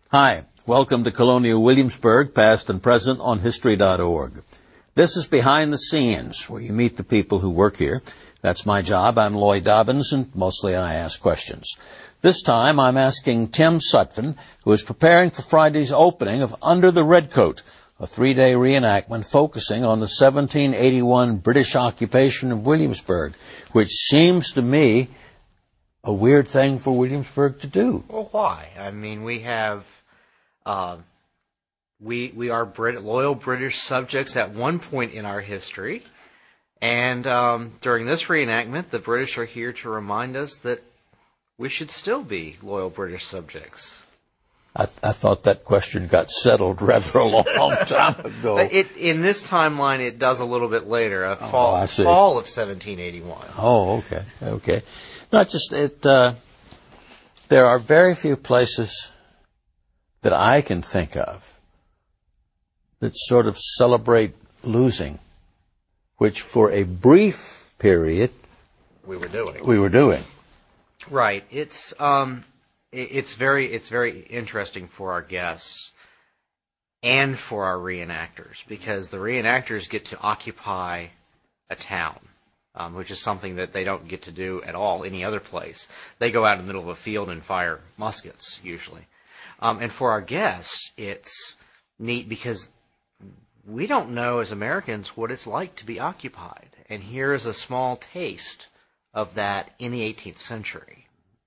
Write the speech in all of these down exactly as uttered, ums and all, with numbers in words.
Hi, welcome to Colonial Williamsburg, past and present on history dot org. This is Behind the Scenes, where you meet the people who work here. That's my job. I'm Lloyd Dobbins, and mostly I ask questions. This time I'm asking Tim Sutphin, who is preparing for Friday's opening of Under the Redcoat, a three-day reenactment focusing on the seventeen eighty-one British occupation of Williamsburg, which seems to me a weird thing for Williamsburg to do. Well, why? I mean, we have, uh, we we are Brit- loyal British subjects at one point in our history, and um, during this reenactment, the British are here to remind us that we should still be loyal British subjects. I, I thought that question got settled rather a long time ago. It, in this timeline, it does a little bit later, a fall, oh, I see. fall of seventeen eighty-one. Oh, okay, okay. Not just it. Uh, there are very few places that I can think of that sort of celebrate losing, which for a brief period we were doing. We were doing. Right. It's um, it's very it's very interesting for our guests and for our reenactors, because the reenactors get to occupy a town. Um, which is something that they don't get to do at all any other place. They go out in the middle of a field and fire muskets, usually. Um, and for our guests, it's neat because we don't know as Americans what it's like to be occupied. And here is a small taste of that in the eighteenth century.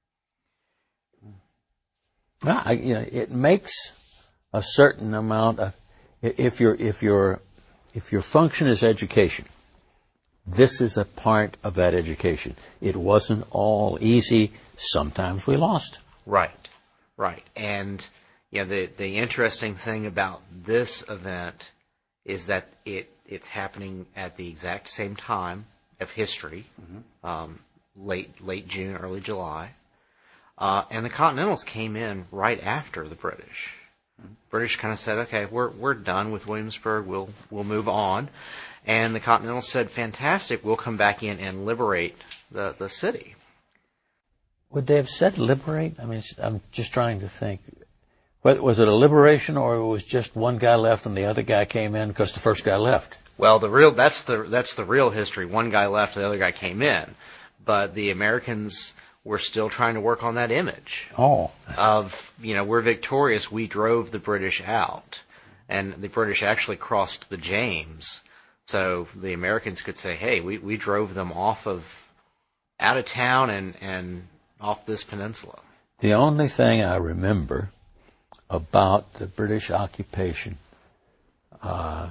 Well, I, you know, it makes a certain amount of, if your if your if your function is education, this is a part of that education. It wasn't all easy. Sometimes we lost. Right, right. And you know, the the interesting thing about this event is that it it's happening at the exact same time of history, mm-hmm. um, late late June, early July, uh, and the Continentals came in right after the British. Mm-hmm. British kind of said, "Okay, we're we're done with Williamsburg. We'll we'll move on." And the Continentals said, fantastic, we'll come back in and liberate the, the city. Would they have said liberate? I mean, I'm just trying to think. Was it a liberation, or it was just one guy left and the other guy came in because the first guy left? Well, the real that's the that's the real history. One guy left, the other guy came in. But the Americans were still trying to work on that image. Oh. Of, you know, we're victorious, we drove the British out. And the British actually crossed the James. So the Americans could say, hey, we, we drove them off of, out of town and, and off this peninsula. The only thing I remember about the British occupation, uh,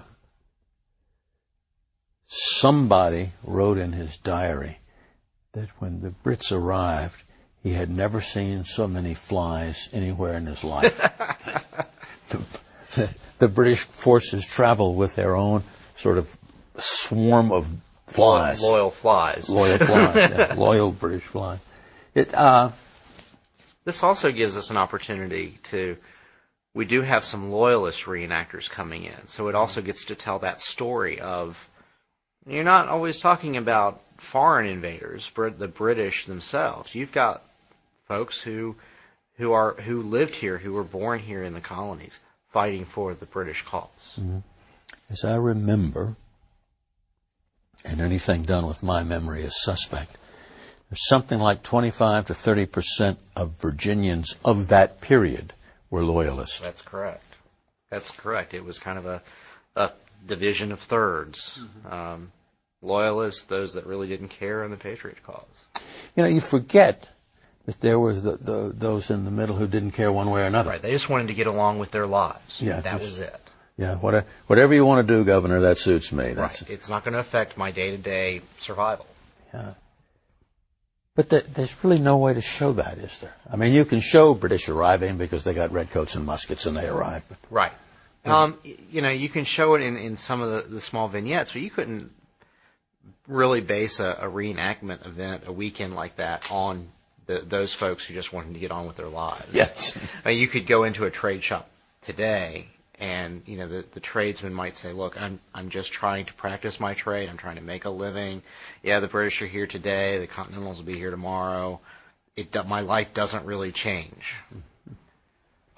somebody wrote in his diary that when the Brits arrived, he had never seen so many flies anywhere in his life. the, the, the British forces travel with their own sort of swarm of flies. Loyal flies. Loyal flies, yeah. Loyal British flies. It, uh, this also gives us an opportunity to, we do have some loyalist reenactors coming in, so it also gets to tell that story of, you're not always talking about foreign invaders, but the British themselves. You've got folks who, who are, who lived here, who were born here in the colonies, fighting for the British cause. Mm-hmm. As I remember, and anything done with my memory is suspect, there's something like twenty-five to thirty percent of Virginians of that period were loyalists. That's correct. That's correct. It was kind of a, a division of thirds. Mm-hmm. Um, loyalists, those that really didn't care, and the Patriot cause. You know, you forget that there was the, the, those in the middle who didn't care one way or another. Right. They just wanted to get along with their lives. Yeah, that just, was it. Yeah, whatever, whatever you want to do, Governor, that suits me. That's right. It's not going to affect my day-to-day survival. Yeah. But the, there's really no way to show that, is there? I mean, you can show British arriving because they got redcoats and muskets and they arrived. Right. Um, you know, you can show it in, in some of the, the small vignettes, but you couldn't really base a, a reenactment event, a weekend like that, on the, those folks who just wanted to get on with their lives. Yes. I mean, you could go into a trade shop today, and you know the, the tradesman might say, "Look, I'm I'm just trying to practice my trade. I'm trying to make a living. Yeah, the British are here today. The Continentals will be here tomorrow. It my life doesn't really change."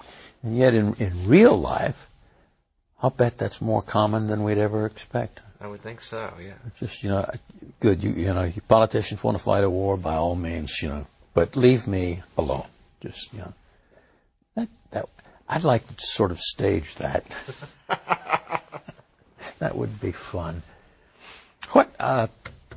And yet in, in real life, I'll bet that's more common than we'd ever expect. I would think so, yeah. Just, you know, good, you, you know, you politicians want to fight a war, by all means, you know, but leave me alone. Just, you know, that, that, I'd like to sort of stage that. That would be fun. What, uh,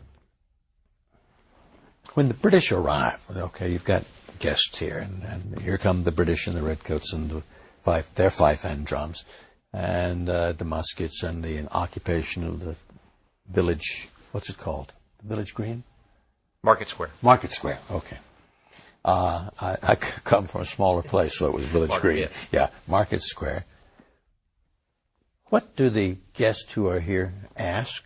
when the British arrive, okay, you've got guests here, and, and here come the British and the redcoats and the fife, their fife and drums, and uh, the muskets and the occupation of the village, what's it called? The village green? Market Square. Market Square, okay. Uh, I, I come from a smaller place, so it was Village Market, Green. yeah. yeah, Market Square. What do the guests who are here ask?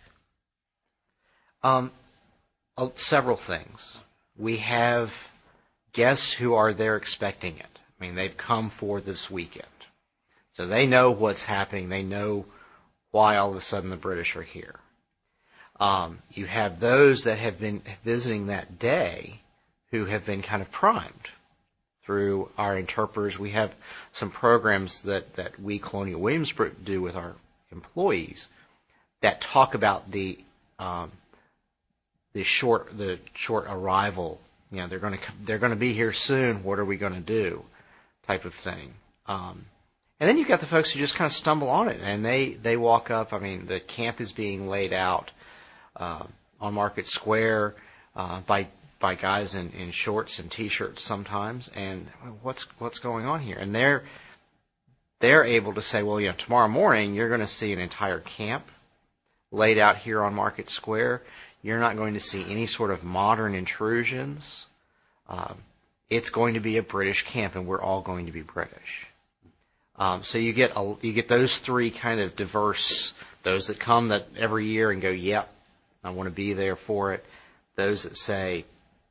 Um, uh, several things. We have guests who are there expecting it. I mean, they've come for this weekend. So they know what's happening. They know why all of a sudden the British are here. Um, you have those that have been visiting that day who have been kind of primed through our interpreters. We have some programs that, that we, Colonial Williamsburg, do with our employees that talk about the um, the short the short arrival. You know, they're going to they're going to be here soon. What are we going to do? Type of thing. Um, and then you've got the folks who just kind of stumble on it and they they walk up. I mean, the camp is being laid out uh, on Market Square uh, by by guys in, in shorts and t-shirts sometimes, and what's what's going on here? And they're they're able to say, well, you know, tomorrow morning you're going to see an entire camp laid out here on Market Square. You're not going to see any sort of modern intrusions. Um, it's going to be a British camp, and we're all going to be British. Um, so you get a, you get those three kind of diverse, those that come that every year and go, yep, I want to be there for it. Those that say,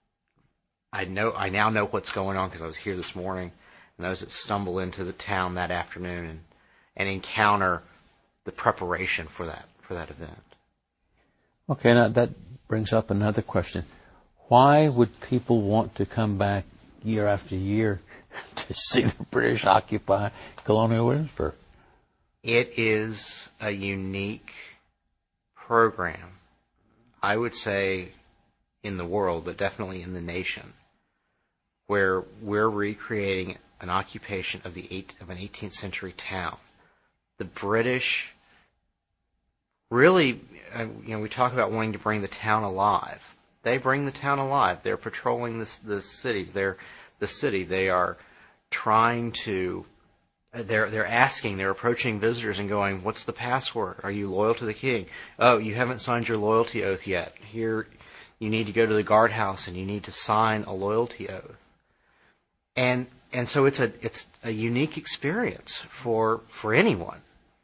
I know, I now know what's going on because I was here this morning, and those that stumble into the town that afternoon and, and encounter the preparation for that for that event. Okay, now that brings up another question. Why would people want to come back year after year to see the British occupy Colonial Williamsburg? It is a unique program, I would say, in the world, but definitely in the nation, where we're recreating an occupation of the eight, of an eighteenth century town. The British really, uh, you know, we talk about wanting to bring the town alive. They bring the town alive. They're patrolling the, the cities. They're the city. They are trying to. They're they're asking. They're approaching visitors and going, "What's the password? Are you loyal to the king? Oh, you haven't signed your loyalty oath yet. Here, you need to go to the guardhouse and you need to sign a loyalty oath." And and so it's a it's a unique experience for for anyone.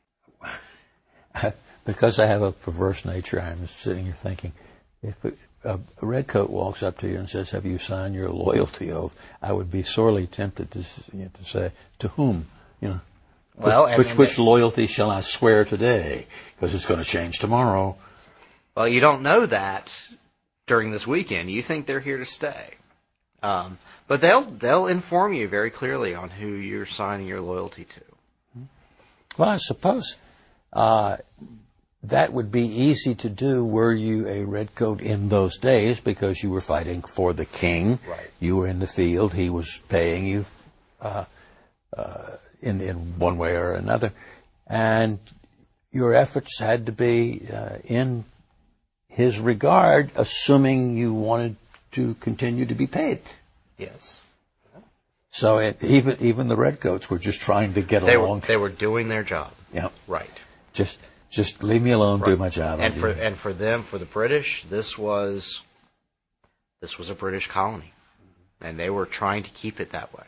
Because I have a perverse nature, I'm sitting here thinking, if a, a redcoat walks up to you and says, "Have you signed your loyalty oath?" I would be sorely tempted to you know, to say, "To whom?" You know, well, which which, which loyalty shall I swear today? Because it's going to change tomorrow. Well, you don't know that during this weekend. You think they're here to stay, um, but they'll they'll inform you very clearly on who you're signing your loyalty to. Well, I suppose. Uh, That would be easy to do were you a redcoat in those days because you were fighting for the king. Right. You were in the field. He was paying you uh, uh, in, in one way or another. And your efforts had to be uh, in his regard, assuming you wanted to continue to be paid. Yes. So it, even even the redcoats were just trying to get they along. Were, they were doing their job. Yeah. Right. Just... Just leave me alone, right. do my job. And for and for them, for the British, this was this was a British colony, and they were trying to keep it that way.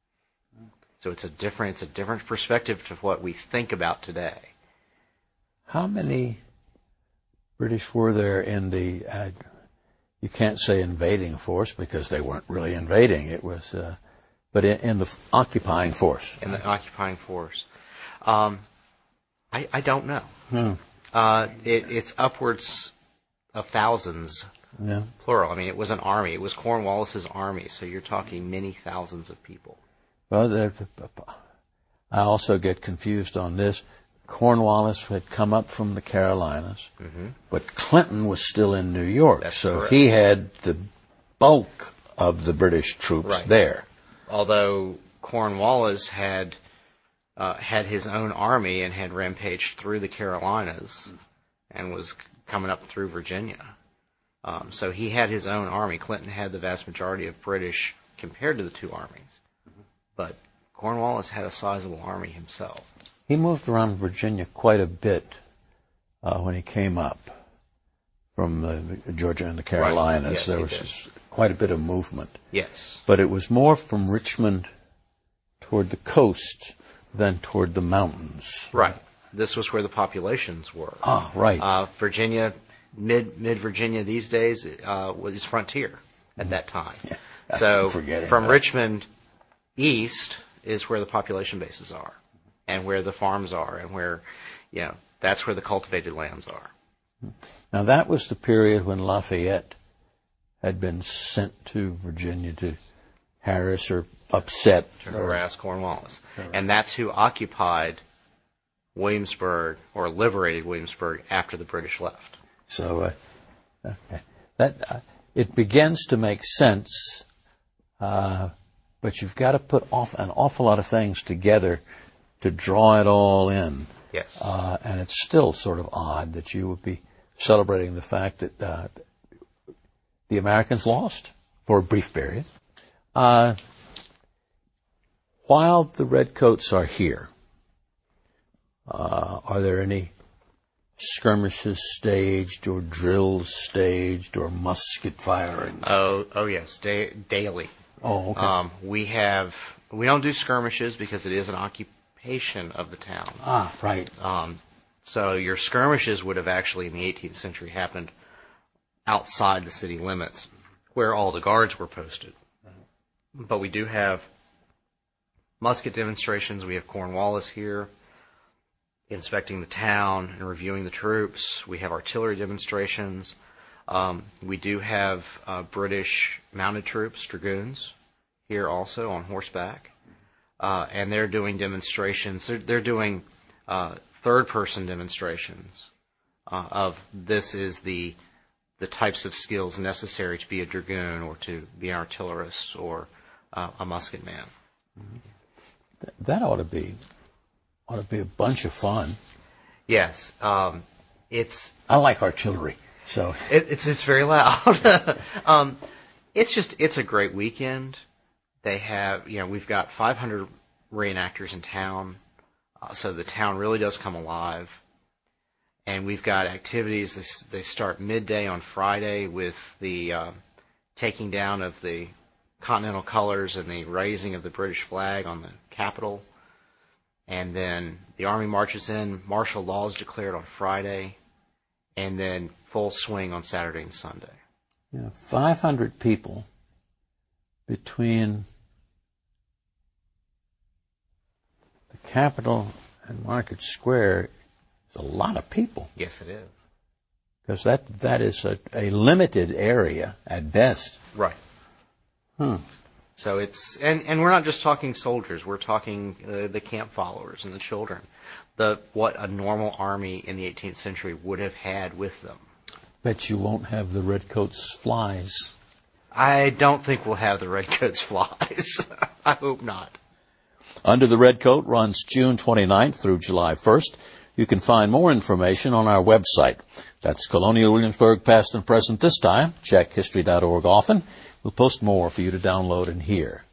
So it's a different it's a different perspective to what we think about today. How many British were there in the? Uh, you can't say invading force because they weren't really invading. It was, uh, but in, in the occupying force. In the occupying force. Um, I, I don't know. Hmm. Uh, it, it's upwards of thousands, yeah. plural. I mean, it was an army. It was Cornwallis's army, so you're talking many thousands of people. Well, the, the, I also get confused on this. Cornwallis had come up from the Carolinas, mm-hmm. but Clinton was still in New York, That's so correct. he had the bulk of the British troops right. there. Although Cornwallis had uh, had his own army and had rampaged through the Carolinas and was coming up through Virginia. Um, so he had his own army. Clinton had the vast majority of British compared to the two armies. But Cornwallis had a sizable army himself. He moved around Virginia quite a bit uh, when he came up from the, Georgia and the Carolinas. Right. Yes, there was did. quite a bit of movement. Yes. But it was more from Richmond toward the coast than toward the mountains. Right. This was where the populations were. Ah, right. Uh, Virginia, mid mid Virginia these days uh, was frontier at that time. Yeah, so from that. Richmond east is where the population bases are, and where the farms are, and where, you know, that's where the cultivated lands are. Now that was the period when Lafayette had been sent to Virginia to harass or upset. To harass Cornwallis. Correct. And that's who occupied Williamsburg, or liberated Williamsburg, after the British left. So uh, okay. that uh, it begins to make sense, uh, but you've got to put off an awful lot of things together to draw it all in. Yes. Uh, and it's still sort of odd that you would be celebrating the fact that uh, the Americans lost for a brief period. Uh, while the Redcoats are here, uh, are there any skirmishes staged or drills staged or musket firings? Oh, oh yes, da- daily. Oh, okay. Um, we have we don't do skirmishes because it is an occupation of the town. Ah, right. Um, so your skirmishes would have actually in the eighteenth century happened outside the city limits, where all the guards were posted. But we do have musket demonstrations. We have Cornwallis here inspecting the town and reviewing the troops. We have artillery demonstrations. Um, we do have uh, British mounted troops, dragoons, here also on horseback. Uh, and they're doing demonstrations. They're, they're doing uh, third-person demonstrations uh, of this is the the types of skills necessary to be a dragoon or to be an artillerist or uh, a musket man. That ought to be ought to be a bunch of fun. Yes, um, it's. I like artillery, so it, it's it's very loud. um, it's just it's a great weekend. They have you know we've got five hundred reenactors in town, uh, so the town really does come alive. And we've got activities. They, they start midday on Friday with the uh, taking down of the Continental colors and the raising of the British flag on the Capitol. And then the Army marches in. Martial law is declared on Friday. And then full swing on Saturday and Sunday. Yeah, five hundred people between the Capitol and Market Square. It's a lot of people. Yes, it is. Because that that is a, a limited area at best. Right. Hmm. So it's and, and we're not just talking soldiers. We're talking uh, the camp followers and the children. The what a normal army in the eighteenth century would have had with them. Bet you won't have the Redcoats flies. I don't think we'll have the Redcoats flies. I hope not. Under the Redcoat runs June twenty-ninth through July first. You can find more information on our website. That's Colonial Williamsburg, past and present this time. Check history dot org often. We'll post more for you to download and hear.